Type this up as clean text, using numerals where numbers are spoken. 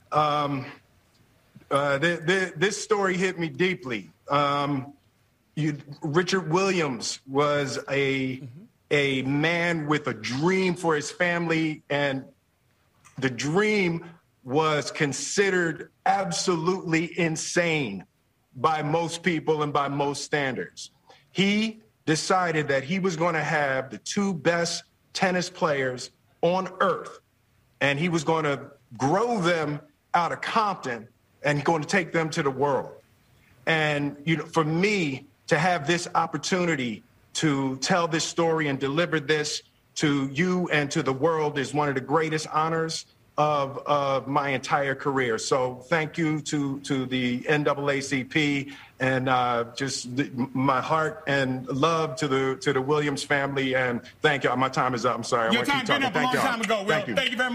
This story hit me deeply. Richard Williams was a man with a dream for his family, and the dream was considered absolutely insane by most people and by most standards. He decided that he was going to have the two best tennis players on earth, and he was going to grow them out of Compton and going to take them to the world. And, for me to have this opportunity to tell this story and deliver this to you and to the world is one of the greatest honors of my entire career. So thank you to the NAACP, and just my heart and love to the Williams family. And thank you. My time is up. I'm sorry. Your time been up a long time ago, Will. Thank you very much.